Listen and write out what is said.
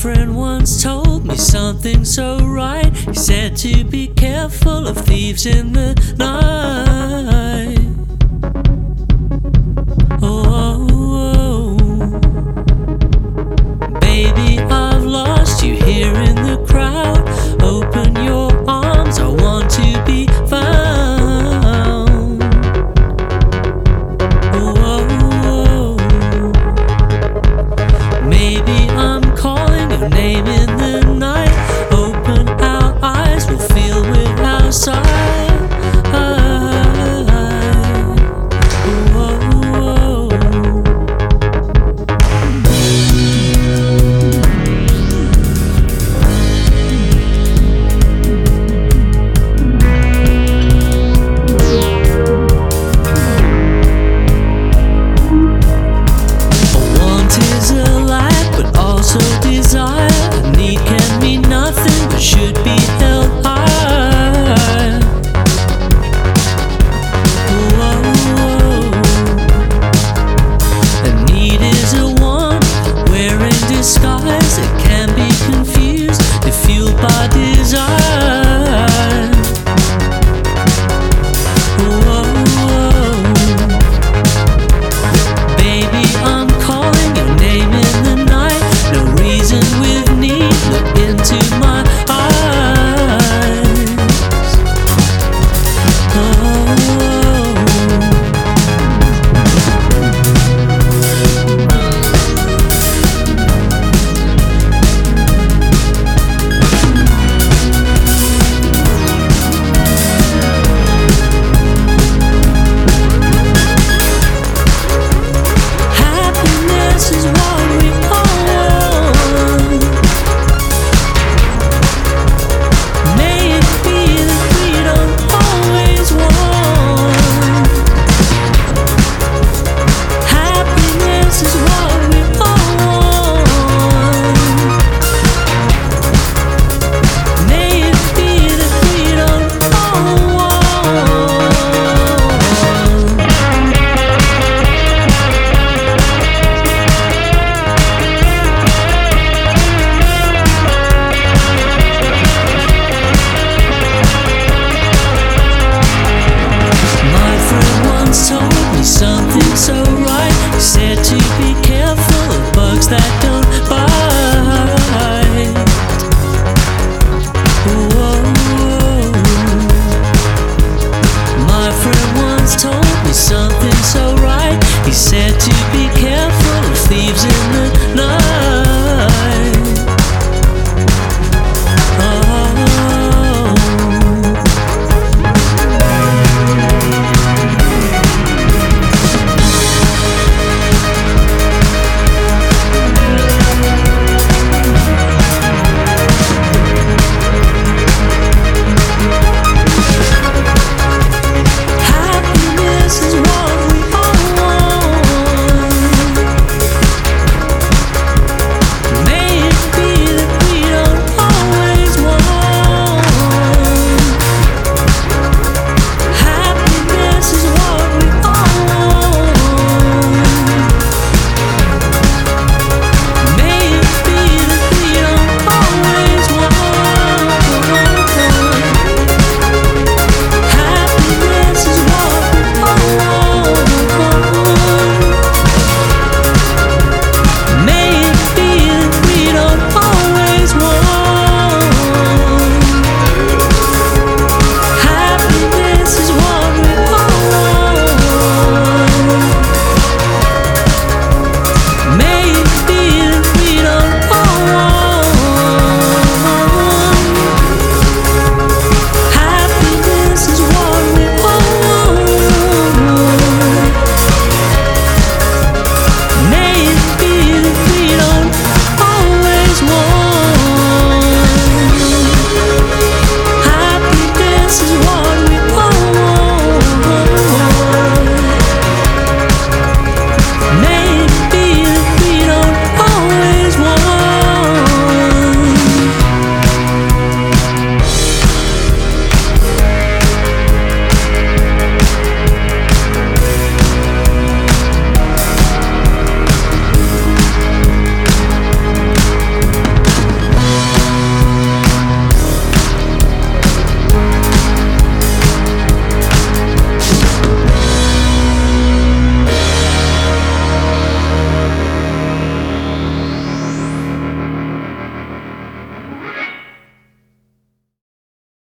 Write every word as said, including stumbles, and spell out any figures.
friend once told me something so right. He said to be careful of thieves in the night. Oh, oh, oh. Baby, I've lost you here in the crowd. Open your arms, I want to be found. Oh, oh, oh. Maybe I'm calling your name in the night. Open our eyes, we'll feel without sight. Something so right. He said to be careful of bugs that don't bite. Whoa. My friend once told me something so right. He said to